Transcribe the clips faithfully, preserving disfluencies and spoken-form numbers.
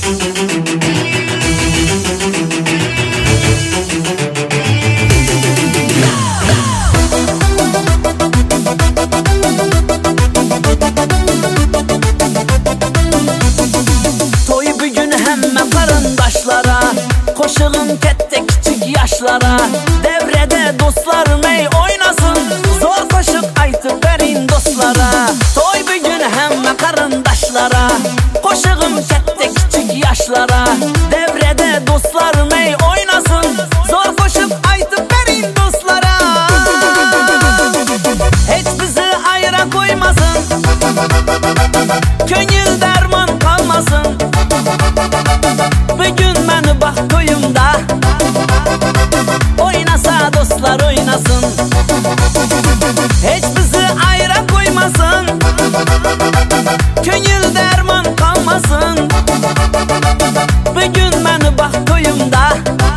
Koşulun kettik küçük yaşlara, devrede dostlarım ey oynasın. Zor koşup aytıp verin dostlara. Toy bugün hemme karındaşlara. Koşulun kettik küçük yaşlara, devrede dostlarım ey oynasın. Zor koşup aytıp verin dostlara. Hiç bizi ayıra koymasın, könül derman kalmasın. Bugün beni bak koyumda, oynasa dostlar oynasın. Hiç bizi ayıra koymasın, könül derman kalmasın. Bugün beni bak koyumda,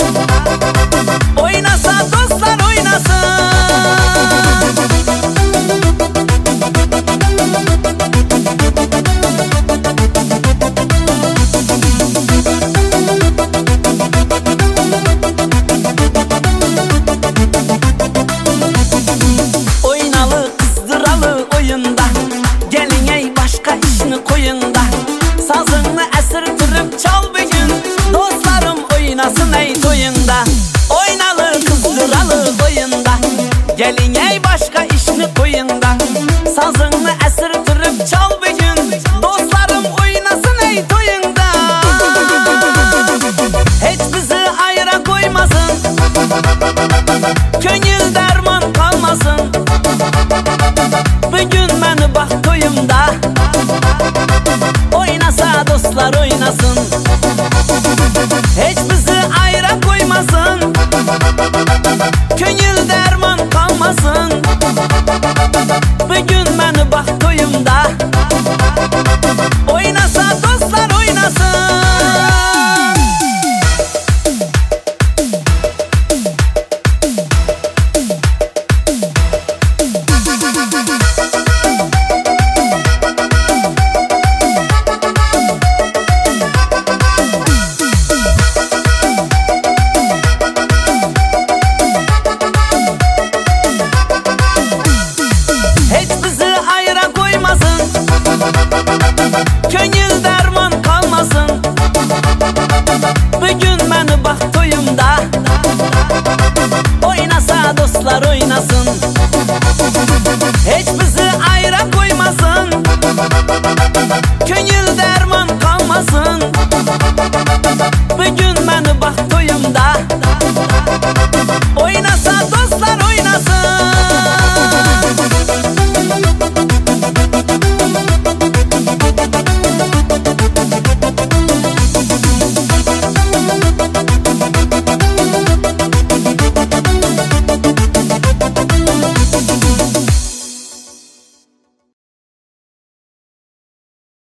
oynasa dostlar oynasın. Koyunda sazını esirtirip çal bugün, dostlarım oynasın ey toyunda. Oynalı kızdıralı oyunda, gelin ey başka işini koyunda. Sazını esirtirip çal bugün, dostlarım oynasın ey toyunda. Hiç bizi ayıra koymasın, könül derman kalmasın. Bugün beni bak toyumda, oynasa dostlar oynasın. Hiç bizi ayıra koymasın, könül derman kalmasın. Bugün beni bak toyumda, oynasa dostlar oynasın. Könül derman kalmasın. Bugün beni bak toyumda, oynasa dostlar oynasın.